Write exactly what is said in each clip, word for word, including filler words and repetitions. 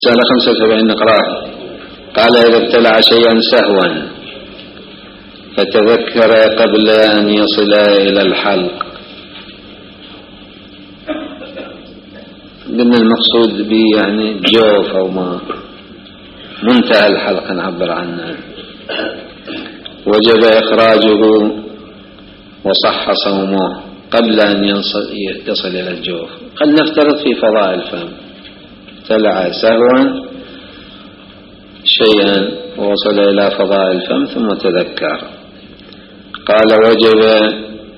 سنة خمسة وسبعين نقرأ. قال إذا ابتلع شيئا سهوا فتذكر قبل أن يصل إلى الحلق. قلنا المقصود به يعني جوف أو ما منتهى الحلق نعبر عنه. وجب إخراجه وصح صومه قبل أن يصل إلى الجوف. قد نفترض في فضاء الفم ابتلع سهوا شيئا ووصل إلى فضاء الفم ثم تذكر. قال وجب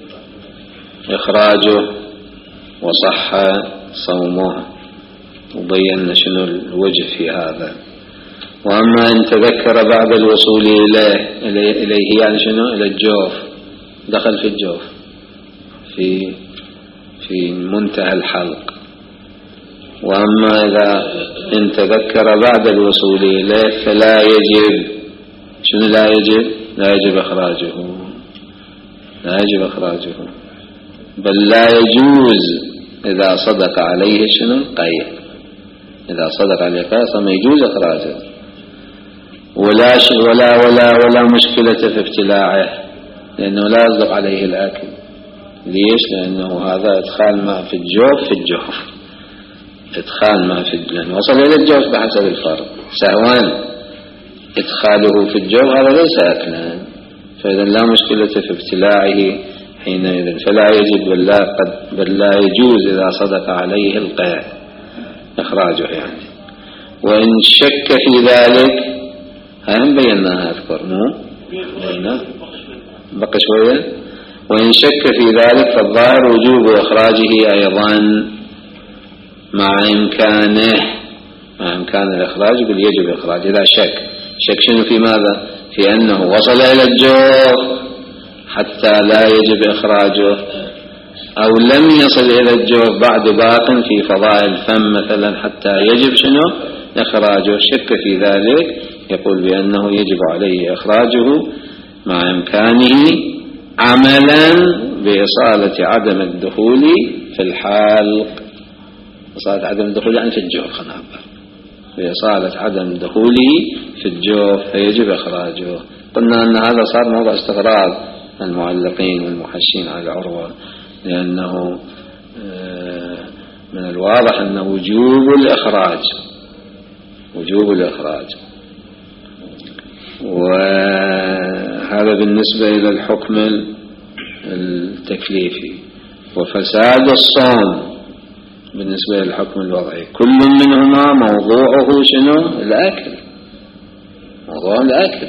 إخراجه وصح صومه، وبينا شنو الوجه في هذا. وأما إن تذكر بعد الوصول إليه إليه يعني شنو إلى الجوف، دخل في الجوف في في منتهى الحلق. وأما إذا إن تذكر بعد الوصول إليه فلا يجب شنو لا يجب لا يجب إخراجه لا يجب إخراجه بل لا يجوز إذا صدق عليه شنو القيء. إذا صدق عليه القيء فما يجوز إخراجه. ولا ولا ولا ولا مشكلة في ابتلاعه لأنه لا يصدق عليه الأكل. ليش؟ لأنه هذا إدخال ماء في الجوف في الجوف إدخال ماء في الجوف وصل إلى الجوف بحسب الفرق. سهوان إدخاله في الجوف هذا ليس أكلا، فإذا لا مشكلة في ابتلاعه حينئذ. فلا يجب بل لا, قد بل لا يجوز إذا صدق عليه القيء إخراجه يعني. وإن شك في ذلك هم بيناها أذكر مو بينا بقى شوية. وإن شك في ذلك فالظاهر وجوب إخراجه أيضا مع إمكانه مع إمكان الإخراج يقول يجب إخراج. إذا شك شك شنو في ماذا؟ في أنه وصل إلى الجوف حتى لا يجب إخراجه، أو لم يصل إلى الجوف بعد باق في فضاء الفم مثلا حتى يجب شنو إخراجه. شك في ذلك يقول بأنه يجب عليه إخراجه مع إمكانه عملا بإصالة عدم الدخول في الحلق. إصالة عدم الدخول يعني في الجوف خلنا بإصالة عدم دخوله في الجوف فيجب إخراجه. قلنا أن هذا صار موضع استغراب المعلقين والمحشين على العروة، لأنه من الواضح أن وجوب الإخراج وجوب الإخراج. وهذا بالنسبة إلى الحكم التكليفي. وفساد الصوم بالنسبة للحكم الوضعي كل منهما موضوعه شنو الأكل موضوع الأكل.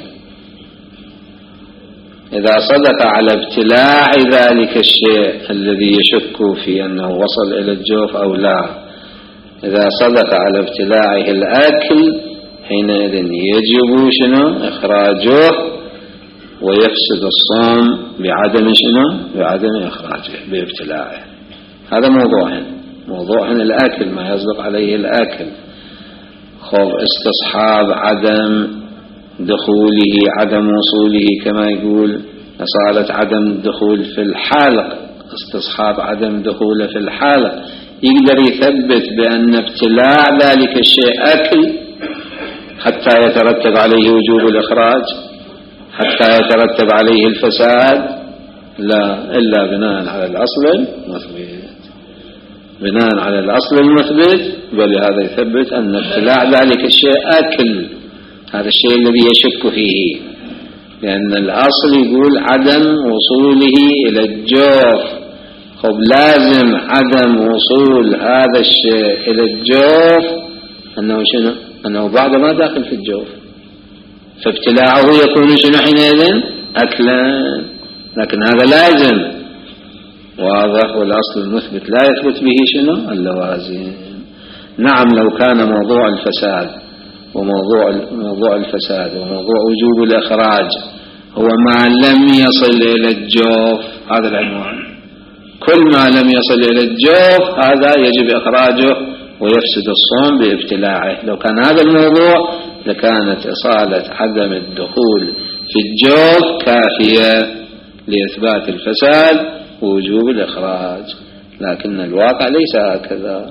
إذا صدق على ابتلاع ذلك الشيء الذي يشك في أنه وصل إلى الجوف أو لا، إذا صدق على ابتلاعه الأكل حينئذ يجب شنو إخراجه ويفسد الصوم بعدم شنو بعدم إخراجه بابتلاعه. هذا موضوعهن موضوعهن الأكل ما يصدق عليه الأكل. خوف استصحاب عدم دخوله عدم وصوله كما يقول أصالة عدم الدخول في الحلق استصحاب عدم دخوله في الحلق. يقدر يثبت بأن ابتلاع ذلك الشيء أكل حتى يترتب عليه وجوب الإخراج حتى يترتب عليه الفساد؟ لا، إلا بناء على الأصل المثبت بناء على الأصل المثبت. ولهذا يثبت أن ابتلاع ذلك الشيء أكل، هذا الشيء الذي يشك فيه، لأن الأصل يقول عدم وصوله إلى الجوف. خب لازم عدم وصول هذا الشيء إلى الجوف أنه شنو أنه بعد ما داخل في الجوف، فابتلاعه يكون شنو حينئذ أكلا. لكن هذا لازم واضح، والأصل المثبت لا يثبت به شنو اللوازم. نعم لو كان موضوع الفساد وموضوع موضوع الفساد وموضوع وجوب الإخراج هو ما لم يصل إلى الجوف، هذا العنوان، كل ما لم يصل إلى الجوف هذا يجب إخراجه ويفسد الصوم بابتلاعه. لو كان هذا الموضوع لكانت إصالة عدم الدخول في الجوف كافية لإثبات الفساد ووجوب الإخراج، لكن الواقع ليس هكذا.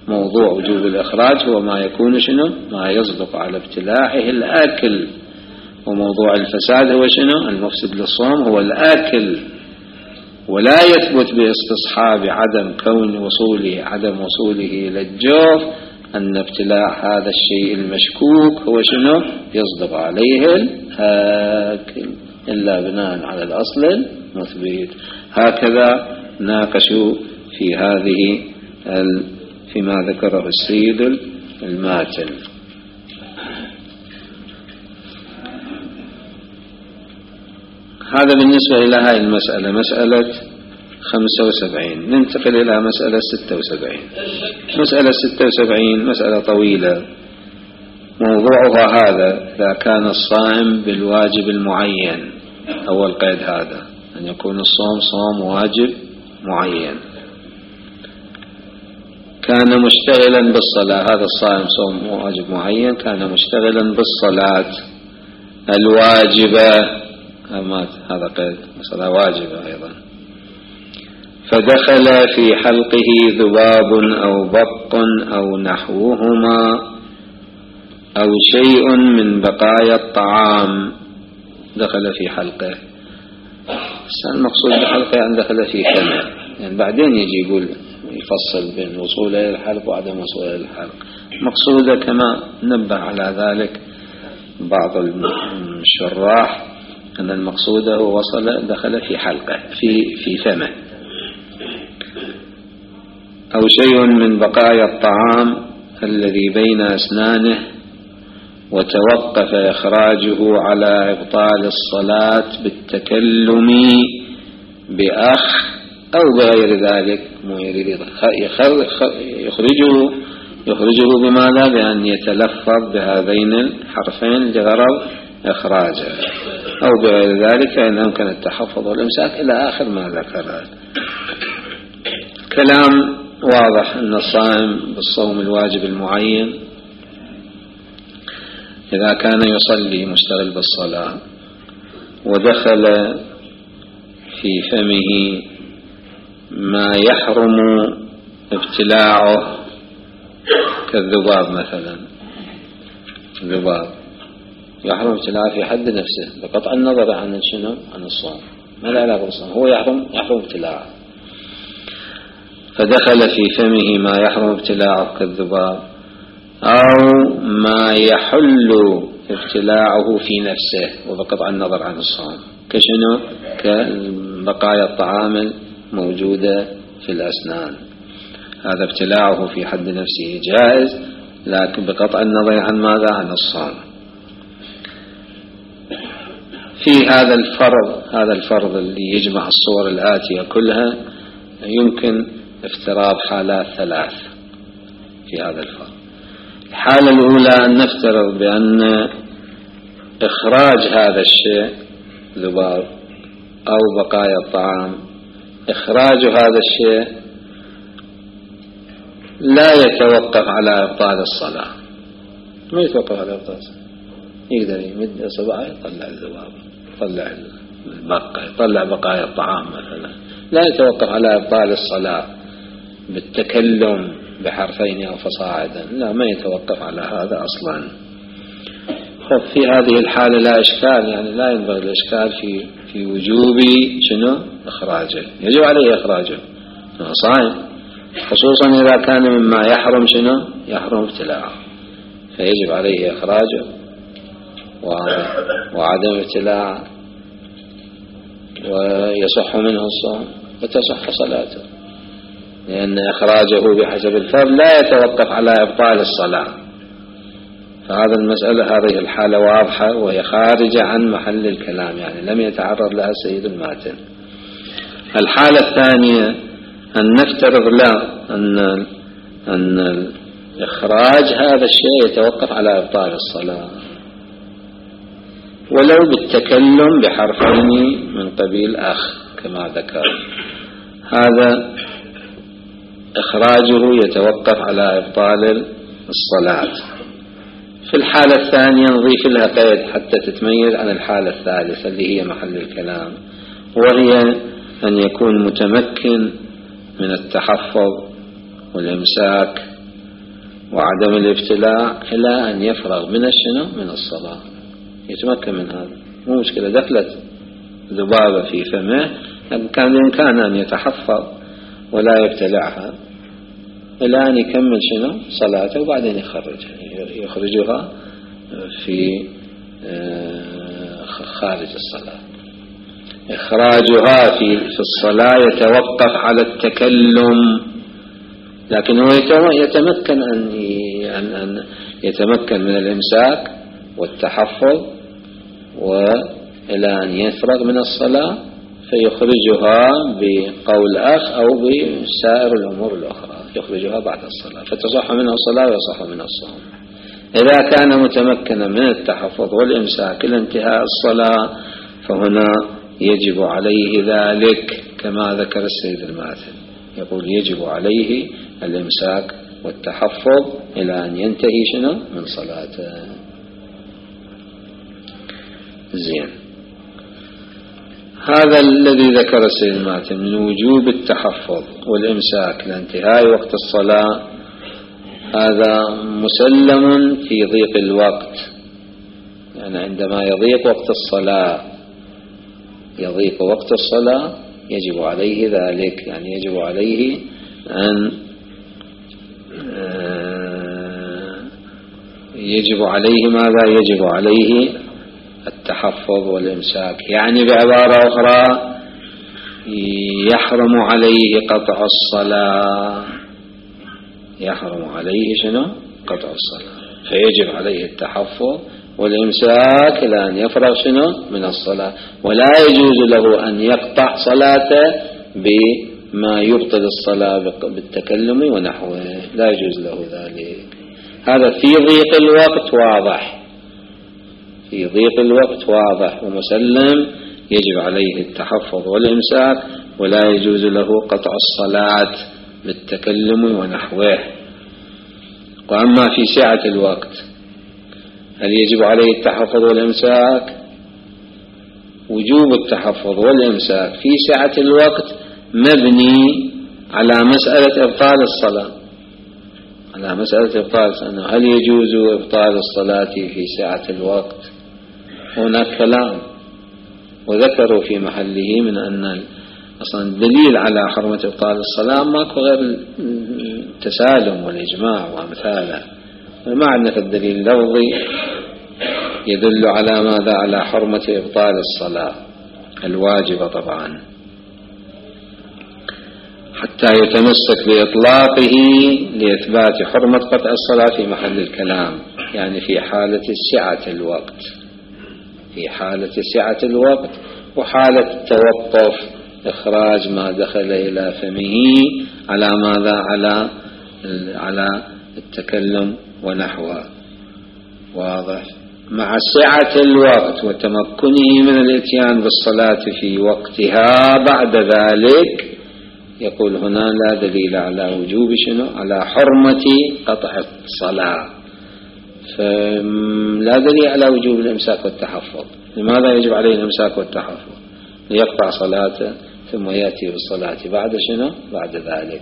موضوع وجوب الإخراج هو ما يكون شنو ما يصدق على ابتلاعه الآكل، وموضوع الفساد هو شنو المفسد للصوم هو الآكل، ولا يثبت باستصحاب عدم كون وصوله عدم وصوله إلى الجوف أن ابتلاع هذا الشيء المشكوك هو شنو يصدق عليه الآكل إلا بناء على الأصل المثبت. هكذا ناقشوا في هذه فيما ذكره السيد الماتن. هذا بالنسبة إلى هذه المسألة مسألة خمسة وسبعين. ننتقل إلى مسألة ستة وسبعين. مسألة ستة وسبعين مسألة طويلة، موضوعها هذا: إذا كان الصائم بالواجب المعين. أول قيد هذا أن يكون الصوم صوم واجب معين، كان مشتغلا بالصلاة، هذا الصائم صوم واجب معين كان مشتغلا بالصلاة الواجبة، هذا قيد صلاة واجبة أيضا، فدخل في حلقه ذباب أو بق أو نحوهما أو شيء من بقايا الطعام، دخل في حلقه. المقصود بحلقه أن دخل في فمه، يعني بعدين يجي يقول يفصل بين وصوله إلى الحلق وعدم وصوله إلى الحلق. مقصوده كما نبه على ذلك بعض الشراح أن المقصود هو وصل دخل في حلقه في في فمه، أو شيء من بقايا الطعام الذي بين أسنانه وتوقف إخراجه على إبطال الصلاة بالتكلم بأخ أو بغير ذلك، يخرجه يخرجه بماذا؟ بأن يتلفظ بهذين الحرفين لغرض إخراجه، أو بغير ذلك فإن أمكن التحفظ والإمساك إلى آخر ما ذكر. كلام واضح أن الصائم بالصوم الواجب المعين إذا كان يصلي مشتغل بالصلاة ودخل في فمه ما يحرم ابتلاعه كالذباب مثلا، الذباب يحرم ابتلاعه في حد نفسه بقطع النظر عن شنو عن الصوم، ما له علاقة بالصوم، هو يحرم يحرم ابتلاعه، فدخل في فمه ما يحرم ابتلاعه كالذباب أو ما يحل ابتلاعه في نفسه وبقطع النظر عن الصوم، كشنو كبقايا الطعام الموجودة في الأسنان، هذا ابتلاعه في حد نفسه جائز، لكن بقطع النظر عن ماذا؟ عن الصوم. في هذا الفرض هذا الفرض اللي يجمع الصور الآتية كلها يمكن افتراض حالات ثلاث في هذا الفرض. الحالة الأولى أن نفترض بأن إخراج هذا الشيء ذباب أو بقايا الطعام، إخراج هذا الشيء لا يتوقف على إبطال الصلاة، ما يتوقف على إبطال الصلاة، يقدر يمد إصبعه يطلع الذباب، يطلع البقايا، يطلع بقايا الطعام مثلا، لا يتوقف على إبطال الصلاة بالتكلم بحرفين أو فصاعدا، لا ما يتوقف على هذا أصلا. في هذه الحالة لا إشكال، يعني لا ينبغي الإشكال في في وجوب شنو إخراجه، يجب عليه إخراجه صائم، خصوصا إذا كان مما يحرم شنو يحرم ابتلاعه، فيجب عليه إخراجه وعدم ابتلاعه، ويصح منه الصوم وتصح صلاته، لأن إخراجه بحسب الفرض لا يتوقف على إبطال الصلاة. فهذا المسألة هذه الحالة واضحة وهي خارجة عن محل الكلام، يعني لم يتعرض لها السيد الماتن. الحالة الثانية أن نفترض لا أن أن إخراج هذا الشيء يتوقف على إبطال الصلاة ولو بالتكلم بحرفين من قبيل أخ كما ذكر، هذا إخراجه يتوقف على إبطال الصلاة. في الحالة الثانية نضيف لها قيد حتى تتميز عن الحالة الثالثة اللي هي محل الكلام، وهي أن يكون متمكن من التحفظ والإمساك وعدم الابتلاع إلى أن يفرغ من الشنو من الصلاة، يتمكن من هذا. مو مشكلة دخلت ذبابة في فمه، كان بإمكانه أن يتحفظ ولا يبتلعها إلى أن يكمل شنو صلاته وبعدين يخرجها يخرجها في خارج الصلاة. إخراجها في في الصلاة يتوقف على التكلم، لكن هو يتمكن أن أن يتمكن من الإمساك والتحفظ وإلى أن يفرغ من الصلاة فيخرجها بقول أخ أو بسائر الأمور الأخرى، يخرجها بعد الصلاة فتصح منها الصلاة ويصح منها الصوم. إذا كان متمكنا من التحفظ والإمساك إلى انتهاء الصلاة فهنا يجب عليه ذلك كما ذكر السيد الماثل، يقول يجب عليه الإمساك والتحفظ إلى أن ينتهي شنو من صلاته. زين، هذا الذي ذكر السيد الماثل من وجوب التحفظ والإمساك لانتهاء وقت الصلاة، هذا مسلم في ضيق الوقت، يعني عندما يضيق وقت الصلاة يضيق وقت الصلاة يجب عليه ذلك، يعني يجب عليه أن يجب عليه ماذا؟ يجب عليه التحفظ والإمساك، يعني بعبارة أخرى يحرم عليه قطع الصلاة، يحرم عليه شنو؟ قطع الصلاة، فيجب عليه التحفظ والإمساك إلى أن يفرغ شنو من الصلاة، ولا يجوز له أن يقطع صلاته بما يبطل الصلاة بالتكلم ونحوه، لا يجوز له ذلك. هذا في ضيق الوقت واضح، في ضيق الوقت واضح ومسلم، يجب عليه التحفظ والإمساك ولا يجوز له قطع الصلاة بالتكلم ونحوه. وأما في سعة الوقت هل يجب عليه التحفظ والإمساك؟ وجوب التحفظ والإمساك في سعة الوقت مبني على مسألة إبطال الصلاة، على مسألة إبطال الصلاة، هل يجوز إبطال الصلاة في سعة الوقت؟ هناك كلام وذكروا في محله من أن أصلا الدليل على حرمة إبطال الصلاة ماكو غير التسالم والإجماع وأمثاله، ما عندنا الدليل اللفظي يدل على ماذا؟ على حرمة إبطال الصلاة الواجبة طبعا، حتى يتمسك بإطلاقه لإثبات حرمة قطع الصلاة في محل الكلام، يعني في حالة سعة الوقت، في حالة سعة الوقت وحالة التوقف، إخراج ما دخل إلى فمه على ماذا؟ على على التكلم ونحوه. واضح؟ مع سعة الوقت وتمكنه من الاتيان بالصلاة في وقتها بعد ذلك، يقول هنا لا دليل على وجوب شنو؟ على حرمة قطع الصلاة، فلا دليل على وجوب الإمساك والتحفظ. لماذا يجب عليه الإمساك والتحفظ؟ ليقطع صلاته ثم يأتي بالصلاة بعد شنو؟ بعد ذلك.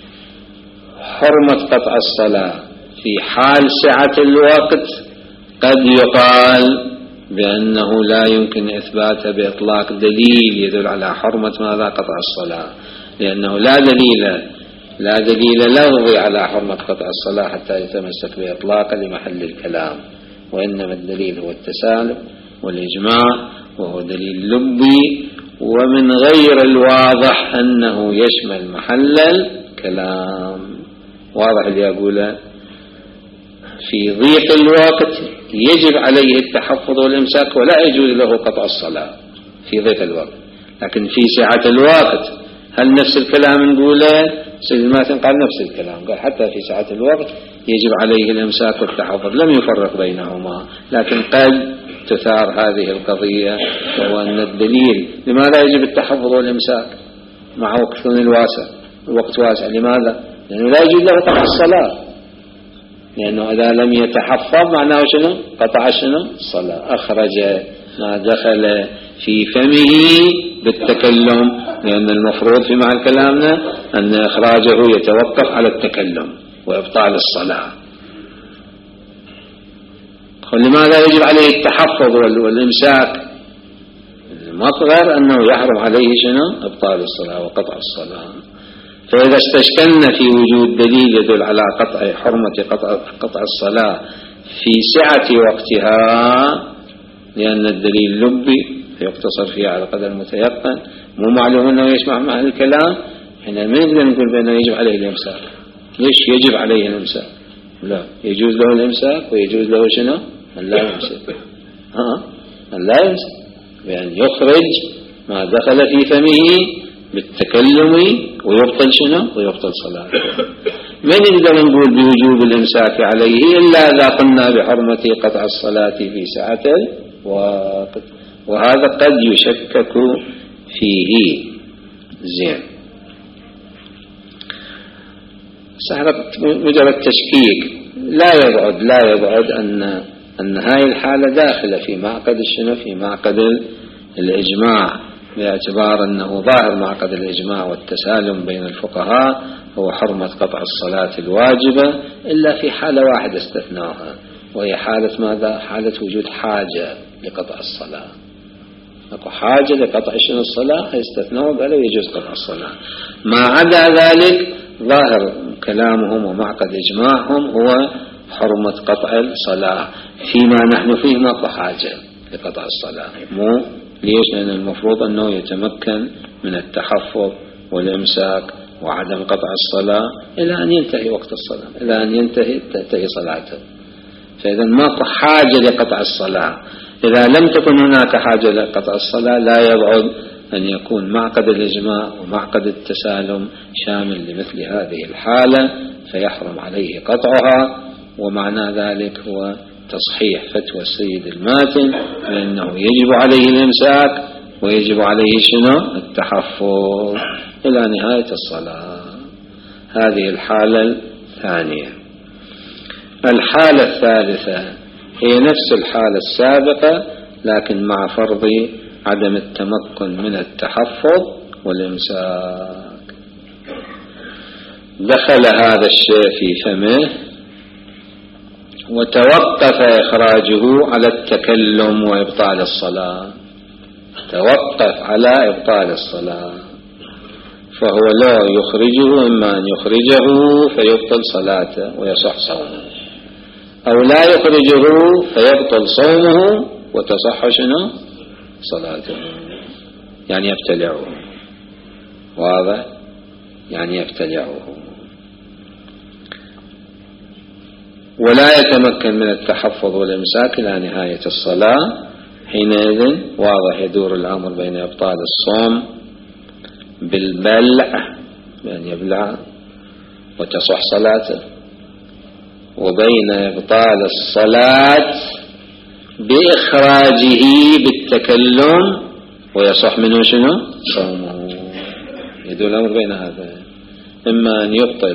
حرمة قطع الصلاة في حال سعة الوقت قد يقال بأنه لا يمكن إثباتها بإطلاق دليل يدل على حرمة ماذا؟ قطع الصلاة، لأنه لا دليل لا دليل لفظي على حرمة قطع الصلاة حتى يتمسك بإطلاق لمحل الكلام، وإنما الدليل هو التسالم والإجماع، وهو دليل لبي ومن غير الواضح أنه يشمل محل الكلام. واضح اللي أقوله؟ في ضيق الوقت يجب عليه التحفظ والإمساك ولا يجوز له قطع الصلاة في ضيق الوقت، لكن في سعة الوقت هل نفس الكلام نقوله؟ سيد الماثل قال نفس الكلام، قال حتى في سعة الوقت يجب عليه الإمساك والتحفظ، لم يفرق بينهما، لكن قد تثار هذه القضية، وهو أن الدليل لماذا يجب التحفظ والإمساك مع وقت الواسع الوقت واسع؟ لماذا؟ لأنه لا يجوز له قطع الصلاة، لأنه إذا لم يتحفظ معناه شنو؟ قطع شنو؟ الصلاة، أخرج ما دخل في فمه بالتكلم، لأن المفروض في معنى كلامنا أن إخراجه يتوقف على التكلم وإبطال الصلاة، لماذا يجب عليه التحفظ والإمساك؟ المصغر أنه يحرم عليه شنو؟ إبطال الصلاة وقطع الصلاة. فإذا استشكلنا في وجود دليل يدل على قطع حرمة قطع, قطع الصلاة في سعة وقتها، لأن الدليل لبي فيقتصر فيها على قدر المتيقن، مو معلوم أنه يسمع مع الكلام، حين ما نقدر نقول بأنه يجب عليه الإمساك. ليش يجب عليه الإمساك؟ لا، يجوز له الإمساك ويجوز له شنو؟ أن لا يمسك. ها أن لا يمسك بأن يخرج ما دخل في فمه بالتكلم ويبطل شنو؟ ويبطل صلاته. ما نقدر نقول بوجوب الإمساك عليه إلا إذا قلنا بحرمة قطع الصلاة في ساعة الوقت، وهذا قد يشكك فيه. زين، سهرة مجرد تشكيك لا يبعد لا يبعد أن أن هاي الحالة داخلة في معقد الشنو؟ في معقد الإجماع، باعتبار أنه ظاهر معقد الإجماع والتسالم بين الفقهاء هو حرمة قطع الصلاة الواجبة، إلا في حالة واحدة استثناها، وهي حالة ماذا؟ حالة وجود حاجة لقطع الصلاة. أكو حاجة لقطع شنو؟ الصلاة، استثناء قالوا يجوز قطع الصلاة. ما عدا ذلك ظاهر كلامهم ومعقد إجماعهم هو حرمة قطع الصلاة فيما نحن فيه ماكو حاجة لقطع الصلاة. مو ليش؟ لأن المفروض أنه يتمكن من التحفظ والإمساك وعدم قطع الصلاة إلى أن ينتهي وقت الصلاة، إلى أن ينتهي تنتهي صلاته. فإذا ماكو حاجة لقطع الصلاة. إذا لم تكن هناك حاجة لقطع الصلاة لا يبعد أن يكون معقد الإجماع ومعقد التسالم شامل لمثل هذه الحالة، فيحرم عليه قطعها. ومعنى ذلك هو تصحيح فتوى السيد الماتن بأنه يجب عليه الإمساك ويجب عليه شنو؟ التحفظ إلى نهاية الصلاة. هذه الحالة الثانية. الحالة الثالثة هي نفس الحالة السابقة لكن مع فرض عدم التمكن من التحفظ والإمساك. دخل هذا الشيء في فمه وتوقف إخراجه على التكلم وإبطال الصلاة، توقف على إبطال الصلاة، فهو لا يخرجه، إما أن يخرجه فيبطل صلاته ويصح صومه، أو لا يخرجه فيبطل صومه وتصح شنو؟ صلاته، يعني يبتلعه. واضح؟ يعني يبتلعه ولا يتمكن من التحفظ والإمساك إلى نهاية الصلاة. حينئذ واضح يدور الأمر بين إبطال الصوم بالبلع بأن يبلع وتصح صلاته، وبين إبطال الصلاة بإخراجه بالتكلم ويصح منه شنو؟ صومه. يدور الأمر بين هذا، إما أن يبطل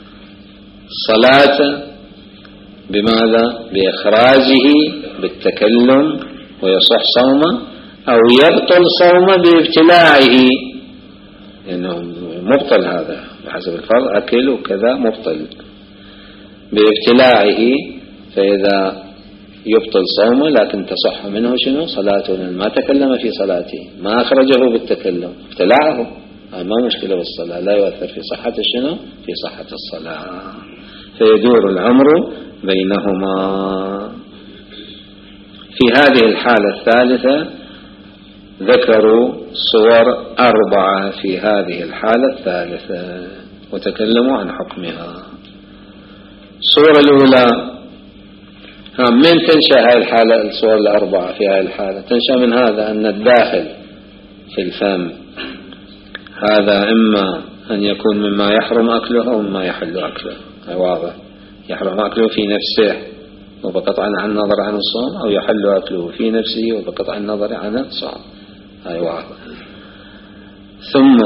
صلاته بماذا؟ بإخراجه بالتكلم ويصح صومه، أو يبطل صومه بابتلاعه، لأنه مبطل هذا بحسب الفرض، أكل وكذا مبطل بابتلاعه. فإذا يبطل صومه لكن تصح منه شنو؟ صلاته، ما تكلم في صلاته، ما أخرجه بالتكلم، ابتلاعه، ما مشكلة بالصلاة، لا يؤثر في صحة شنو؟ في صحة الصلاة. فيدور الأمر بينهما. في هذه الحالة الثالثة ذكروا صور أربعة في هذه الحالة الثالثة وتكلموا عن حكمها. الصورة الأولى، من تنشأ هذه الحالة؟ الصور الأربعة في هذه الحالة تنشأ من هذا أن الداخل في الفم هذا إما أن يكون مما يحرم أكله أو مما يحل أكله. واضح؟ يحرم أكله في نفسه وبقطع عن النظر عن الصوم، أو يحل أكله في نفسه وبقطع النظر عن الصوم. هاي واضح. ثم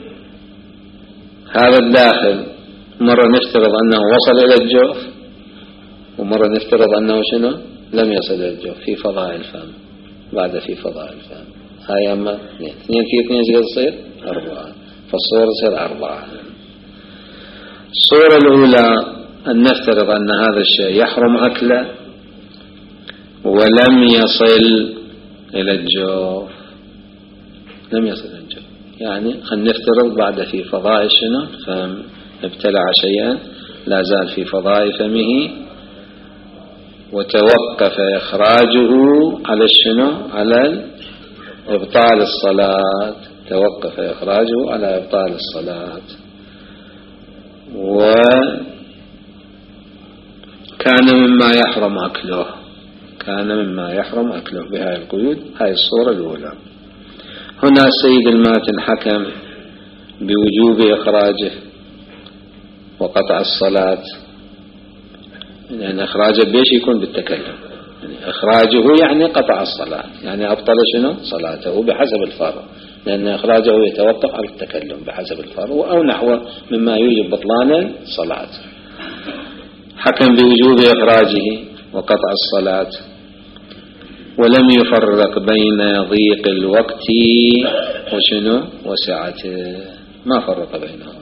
هذا الداخل مرة نفترض أنه وصل إلى الجوف، ومرة نفترض أنه شنو؟ لم يصل إلى الجوف في فضاء الفم، بعد في فضاء الفم. هاي أما اثنين اثنين في اثنين زي تصير أربعة، فالصورة تصير أربعة. الصورة الأولى أن نفترض أن هذا الشيء يحرم أكله ولم يصل إلى الجوف، لم يصل إلى الجوف، يعني خلينا نفترض بعد في فضاء شنو فم ابتلع شيئا لا زال في فضاء فمه، وتوقف إخراجه على الشنو على إبطال الصلاة، توقف إخراجه على إبطال الصلاة، وكان مما يحرم أكله، كان مما يحرم أكله بهذه القيود. هاي الصورة الأولى. هنا السيد الماتن حكم بوجوب إخراجه وقطع الصلاة، يعني إخراجه بيش يكون بالتكلم، يعني إخراجه يعني قطع الصلاة، يعني أبطل شنو صلاته بحسب الفرض، لأن إخراجه يتوقف على التكلم بحسب الفرض أو نحو مما يوجب بطلان الصلاة. حكم بوجوب إخراجه وقطع الصلاة، ولم يفرق بين ضيق الوقت وشنو وسعته، ما فرق بينهم.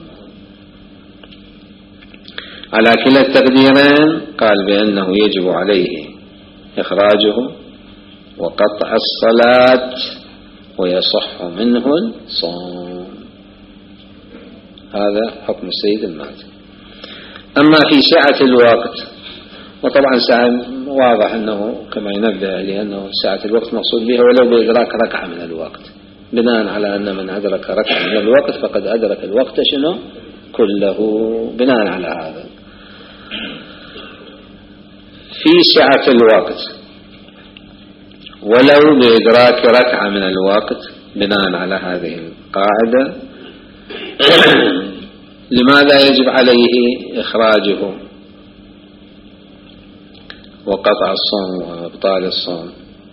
على كلا التقديرين قال بأنه يجب عليه إخراجه وقطع الصلاة ويصح منه الصوم. هذا حكم السيد الماتن. أما في سعة الوقت، وطبعا ساعة واضح أنه كما ينبه لأنه ساعة الوقت مقصود بها ولو بإدراك ركعة من الوقت، بناء على أن من أدرك ركعة من الوقت فقد أدرك الوقت شنو كله، بناء على هذا. في سعة الوقت ولو بإدراك ركعة من الوقت، بناء على هذه القاعدة لماذا يجب عليه إخراجه وقطع الصوم وإبطال الصوم؟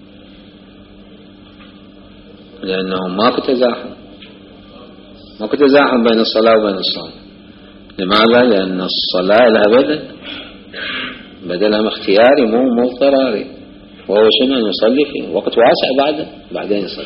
لأنه ماكو تزاحم، ماكو تزاحم بين الصلاة وبين الصوم. لماذا؟ لأن الصلاة لها بدل، بدلها اختياري مو مو اضطراري، وهو شنو أن يصلي في وقت واسع بعده بعدين يصلي.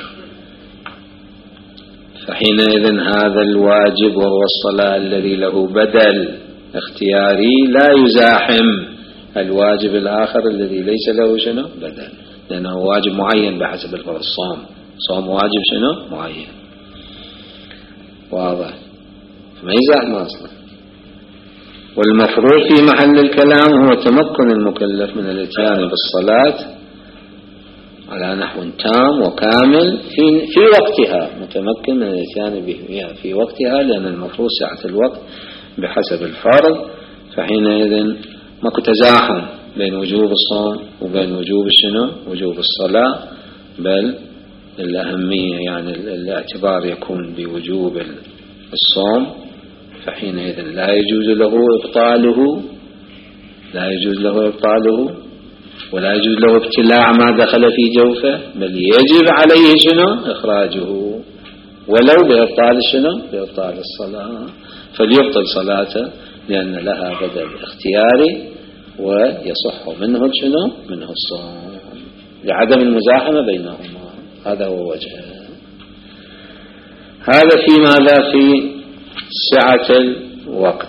فحينئذ هذا الواجب وهو الصلاة الذي له بدل اختياري لا يزاحم الواجب الآخر الذي ليس له شنو بدل، لأنه واجب معين بحسب الفرض. الصوم صوم واجب شنو معين، واضح، ما يزاحم أصلا. والمفروض في محل الكلام هو تمكن المكلف من الاتيان بالصلاة على نحو تام وكامل في في وقتها، متمكن من الاتيان بها في وقتها، لأن المفروض سعة الوقت بحسب الفرض. فحينئذ ماكو تزاحم بين وجوب الصوم وبين وجوب الشنو وجوب الصلاة، بل الأهمية يعني الاعتبار يكون بوجوب الصوم. فحينئذ لا يجوز له إبطاله، لا يجوز له إبطاله ولا يجوز له ابتلاع ما دخل في جوفه، بل يجب عليه شنو إخراجه ولو بإبطال شنو بإبطال الصلاة، فليبطل صلاته لأن لها بدل اختياري ويصح منه شنو منه الصوم لعدم المزاحمة بينهما. هذا هو وجهه. هذا في ماذا؟ في سعة الوقت.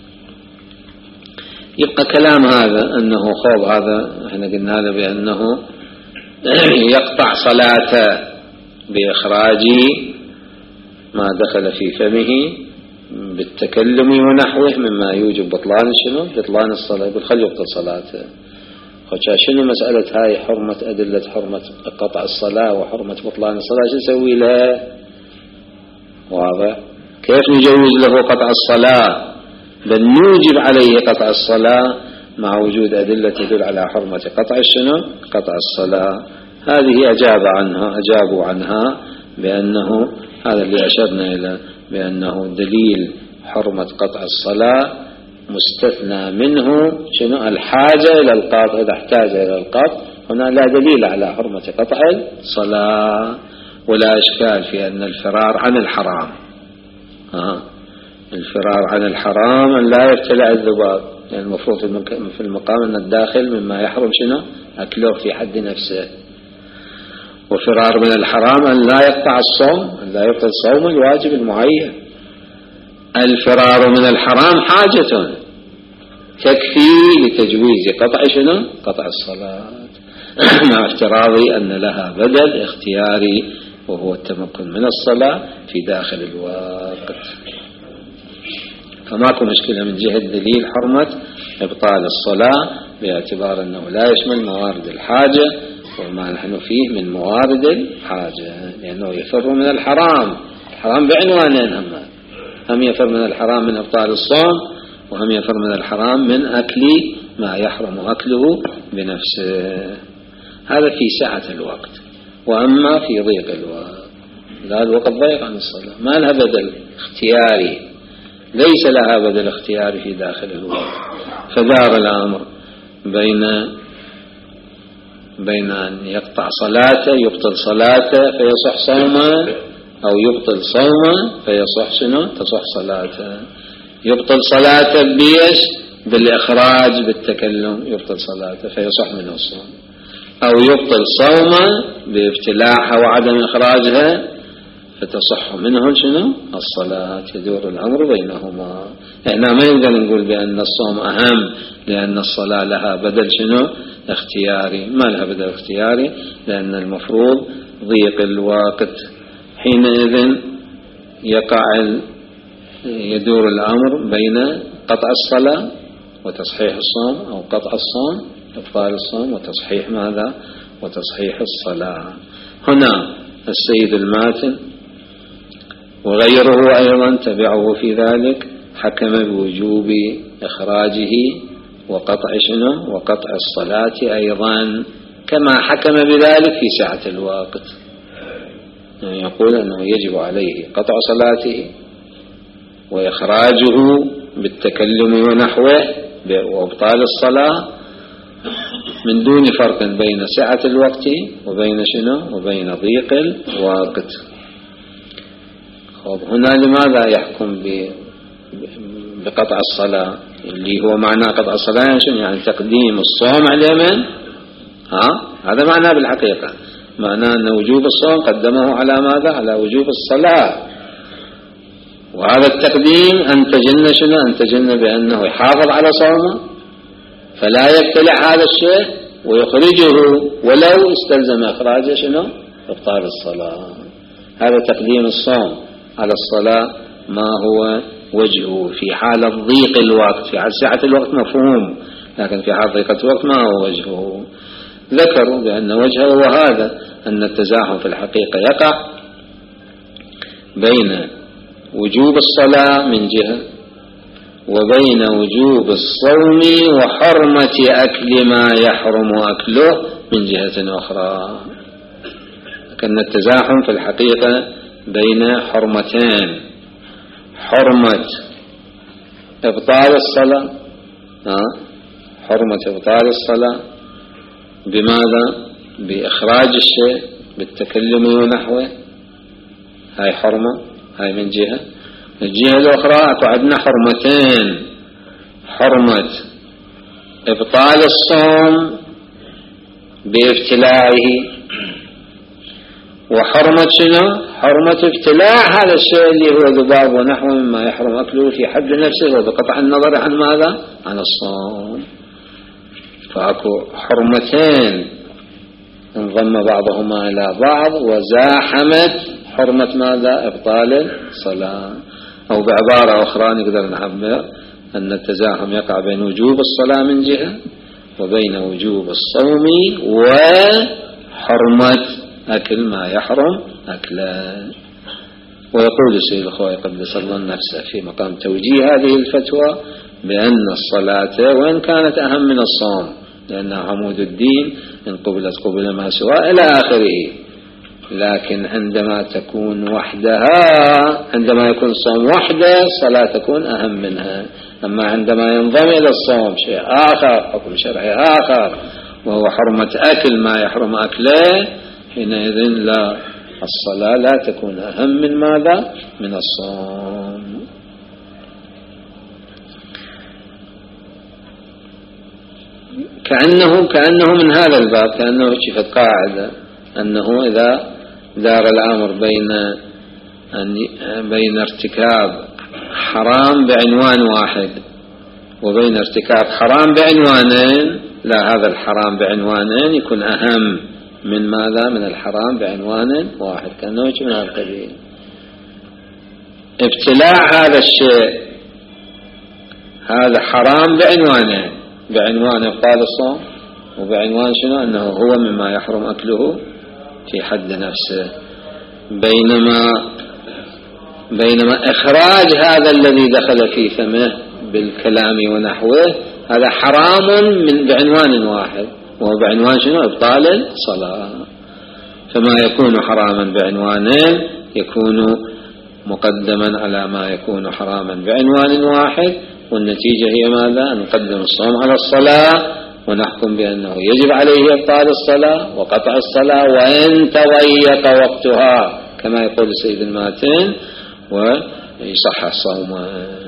يبقى كلام هذا أنه خوض، هذا احنا قلنا له بأنه يقطع صلاته بإخراج ما دخل في فمه بالتكلم ونحوه مما يوجب بطلان شنو بطلان الصلاة، يقول خلي يبطل صلاته. خشى شنو مسألة هاي حرمة أدلة حرمة قطع الصلاة وحرمة بطلان الصلاة، شو نسوي له؟ واضح؟ كيف نجوز له قطع الصلاة بل نوجب عليه قطع الصلاة مع وجود أدلة تدل على حرمة قطع الشنو قطع الصلاة؟ هذه أجاب عنها أجابوا عنها بأنه هذا اللي أشرنا إلى بأنه دليل حرمة قطع الصلاة مستثنى منه شنو الحاجة إلى القطع. إذا احتاج إلى القطع هنا لا دليل على حرمة قطع الصلاة، ولا إشكال في أن الفرار عن الحرام آه. الفرار عن الحرام أن لا يبتلع الذباب، يعني المفروض في المقام أن الداخل مما يحرم شنو أكله في حد نفسه. وفرار من الحرام أن لا يقطع الصوم، أن لا يبطل صوم الواجب المعين. الفرار من الحرام حاجة تكفي لتجويز قطع شنو قطع الصلاة. مع افتراض أن لها بدل اختياري وهو التمكن من الصلاة في داخل الوقت. فماكو مشكلة من جهة دليل حرمة إبطال الصلاة باعتبار أنه لا يشمل موارد الحاجة وما نحن فيه من موارد الحاجة، لأنه يفر من الحرام. الحرام بعنوانين، هم هم يفر من الحرام من إبطال الصوم، وهم يفر من الحرام من أكل ما يحرم أكله بنفسه. هذا في سعة الوقت. وأما في ضيق الوقت، لا الوقت ضيق عن الصلاة، ما لها بدل اختياري، ليس لها بدل اختياري في داخل الوقت. فدار الأمر بين بين أن يقطع صلاته يبطل صلاته فيصح صوما، أو يبطل صوما فيصح شنو تصح صلاته. يبطل صلاته بيش بالإخراج بالتكلم يبطل صلاته فيصح منه الصوم، أو يبطل صوما بابتلاعها وعدم إخراجها فتصح منه شنو الصلاة. يدور الأمر بينهما. احنا ما نقدر نقول بأن الصوم أهم لأن الصلاة لها بدل شنو اختياري، ما لها بدل اختياري، لأن المفروض ضيق الوقت. حينئذ يقع يدور الأمر بين قطع الصلاة وتصحيح الصوم، أو قطع الصوم إبطال الصوم وتصحيح ماذا وتصحيح الصلاة. هنا السيد الماتن وغيره أيضا تبعه في ذلك حكم بوجوب إخراجه وقطع شنو وقطع الصلاة أيضا، كما حكم بذلك في سعة الوقت. يعني يقول أنه يجب عليه قطع صلاته وإخراجه بالتكلم ونحوه وإبطال الصلاة من دون فرق بين سعة الوقت وبين شنو وبين ضيق الوقت. هنا لماذا يحكم بقطع الصلاة اللي هو معنى قطع الصلاة يعني تقديم الصوم على من؟ ها هذا معناه بالحقيقة، معناه أن وجوب الصوم قدمه على ماذا؟ على وجوب الصلاة. وهذا التقديم أنتجن شنو أنتجن بأنه يحافظ على صومه فلا يبتلع هذا الشيء ويخرجه ولو استلزم إخراجه شنو إبطال الصلاة. هذا تقديم الصوم على الصلاة ما هو وجهه في حالة ضيق الوقت. في حال سعة الوقت مفهوم، لكن في حال ضيقة الوقت ما هو وجهه. ذكروا بأن وجهه هو هذا، أن التزاحم في الحقيقة يقع بين وجوب الصلاة من جهة وبين وجوب الصوم وحرمة أكل ما يحرم أكله من جهة أخرى. لكن التزاحم في الحقيقة بين حرمتين: حرمة إبطال الصلاة حرمة إبطال الصلاة بماذا؟ بإخراج الشيء بالتكلم ونحوه، هاي حرمة، هاي من جهة. الجهة الأخرى عندنا حرمتين: حرمة إبطال الصوم بابتلاعه، وحرمة شنو؟ حرمة ابتلاع هذا الشيء اللي هو ذباب ونحو مما يحرم أكله في حد نفسه وبقطع النظر عن ماذا؟ عن الصوم. فأكو حرمتين انضم بعضهما إلى بعض وزاحمت حرمة ماذا؟ إبطال الصلاة. أو بعبارة أخرى نقدر نعبر أن التزاحم يقع بين وجوب الصلاة من جهة وبين وجوب الصوم وحرمة أكل ما يحرم أكله. ويقول السيد الخوي قدس الله نفسه في مقام توجيه هذه الفتوى بأن الصلاة وإن كانت أهم من الصوم لأنها عمود الدين إن قبلت قبل ما سوى إلى آخره، لكن عندما تكون وحدها، عندما يكون الصوم وحده الصلاة تكون أهم منها. أما عندما ينضم إلى الصوم شيء آخر، حكم شرعي آخر وهو حرمة أكل ما يحرم أكله، حينئذ لا، الصلاة لا تكون أهم من ماذا؟ من الصوم. كأنه كأنه من هذا الباب، كأنه شفت قاعدة أنه إذا دار الأمر بين بين ارتكاب حرام بعنوان واحد وبين ارتكاب حرام بعنوانين، لا، هذا الحرام بعنوانين يكون أهم من ماذا؟ من الحرام بعنوان واحد، كأنه من هذا القبيل. ابتلاع هذا الشيء هذا حرام بعنوانين، بعنوان إبطال الصوم، وبعنوان شنو؟ أنه هو مما يحرم أكله في حد نفسه. بينما بينما إخراج هذا الذي دخل في فمه بالكلام ونحوه هذا حرام من بعنوان واحد، وهو بعنوان شنو؟ إبطال الصلاة. فما يكون حراما بعنوانين يكون مقدما على ما يكون حراما بعنوان واحد، والنتيجة هي ماذا؟ نقدم الصوم على الصلاة ونحكم بأنه يجب عليه إبطال الصلاة وقطع الصلاة وإن تضيق وقتها كما يقول السيد الماتن، ويصح الصوم.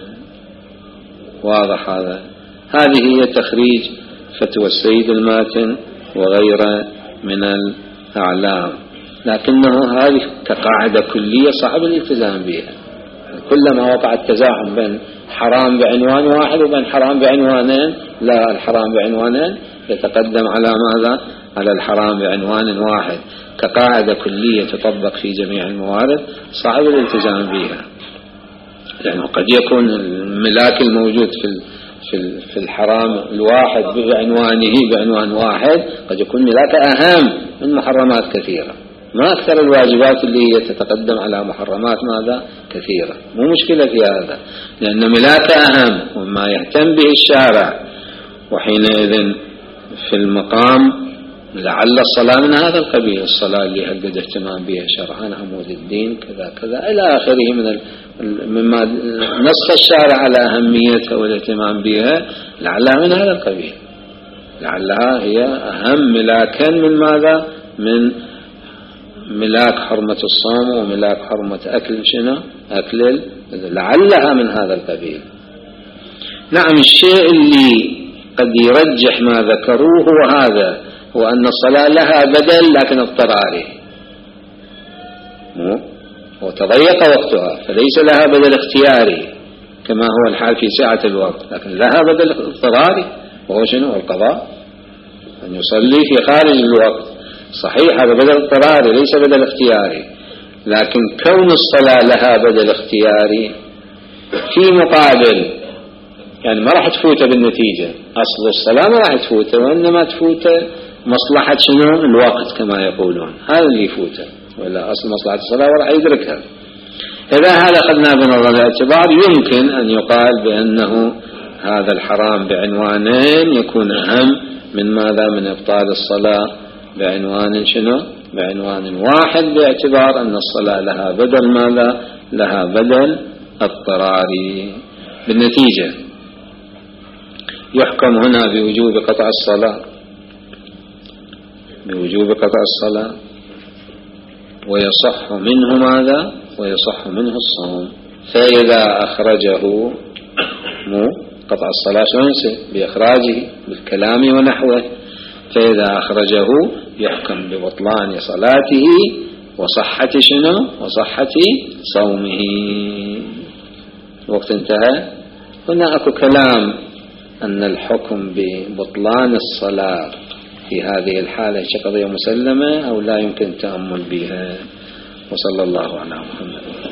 واضح هذا؟ هذه هي تخريج فتوى السيد الماتن وغيره من الأعلام، لكنه هذه كقاعدة كلية صعب الالتزام بها. كلما وقع التزاحم بين حرام بعنوان واحد وبين حرام بعنوانين، لا، الحرام بعنوانين يتقدم على ماذا؟ على الحرام بعنوان واحد كقاعدة كلية تطبق في جميع الموارد، صعب الالتزام بها. لأنه قد يكون الملاك الموجود في في في الحرام الواحد بعنوانه بعنوان واحد قد يكون ملاك أهم من محرمات كثيرة، ما أكثر الواجبات اللي هي تتقدم على محرمات ماذا؟ كثيرة. مو مشكلة في هذا، لأن ملاك أهم وما يهتم به الشارع، وحينئذ في المقام لعل الصلاة من هذا القبيل، الصلاة اللي هدد اهتمام بها شرعا عمود الدين كذا كذا إلى آخره من مما نص الشارع على أهميتها والاهتمام بها، لعلها من هذا القبيل، لعلها هي أهم ملاكا من ماذا؟ من ملاك حرمة الصوم وملاك حرمة أكل شنو؟ أكل، لعلها من هذا القبيل. نعم، الشيء اللي قد يرجح ما ذكروه هو هذا، هو أن الصلاة لها بدل لكن اضطراري، وتضيق وقتها فليس لها بدل اختياري كما هو الحال في سعة الوقت، لكن لها بدل اضطراري وهو شنو؟ القضاء، أن يصلي في خارج الوقت. صحيح هذا بدل اضطراري ليس بدل اختياري، لكن كون الصلاة لها بدل اختياري في مقابل يعني ما راح تفوته بالنتيجة، أصل الصلاة ما راح تفوته، وإنما تفوته مصلحة شنو؟ الوقت كما يقولون، هذا اللي يفوته، ولا أصل مصلحة الصلاة وراح يدركها. إذا هذا أخذنا بنظر الاعتبار يمكن أن يقال بأنه هذا الحرام بعنوانين يكون أهم من ماذا؟ من إبطال الصلاة بعنوان شنو؟ بعنوان واحد، باعتبار أن الصلاة لها بدل ماذا؟ لها بدل اضطراري. بالنتيجة يحكم هنا بوجوب قطع الصلاة بوجوب قطع الصلاة ويصح منه ماذا؟ ويصح منه الصوم. فإذا أخرجه مو قطع الصلاة شنو؟ بإخراجه بالكلام ونحوه، فإذا أخرجه يحكم ببطلان صلاته وصحة شنو؟ وصحة صومه. الوقت انتهى. هنا أكو كلام أن الحكم ببطلان الصلاة في هذه الحالة قضية مسلمة أو لا يمكن التأمل بها. وصلى الله على محمد.